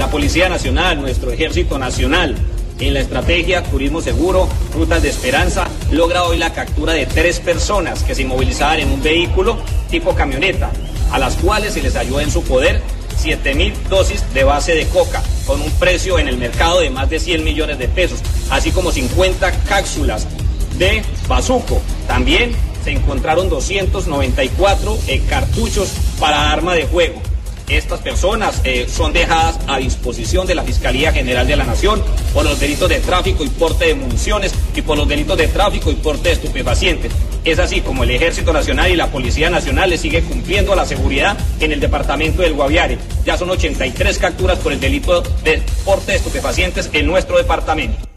La Policía Nacional, nuestro Ejército Nacional, en la estrategia Turismo Seguro, Rutas de Esperanza, logra hoy la captura de 3 personas que se inmovilizaban en un vehículo tipo camioneta, a las cuales se les halló en su poder 7.000 dosis de base de coca, con un precio en el mercado de más de 100 millones de pesos, así como 50 cápsulas de bazuco. También se encontraron 294 cartuchos para arma de fuego. Estas personas son dejadas a disposición de la Fiscalía General de la Nación por los delitos de tráfico y porte de municiones y por los delitos de tráfico y porte de estupefacientes. Es así como el Ejército Nacional y la Policía Nacional le sigue cumpliendo la seguridad en el departamento del Guaviare. Ya son 83 capturas por el delito de porte de estupefacientes en nuestro departamento.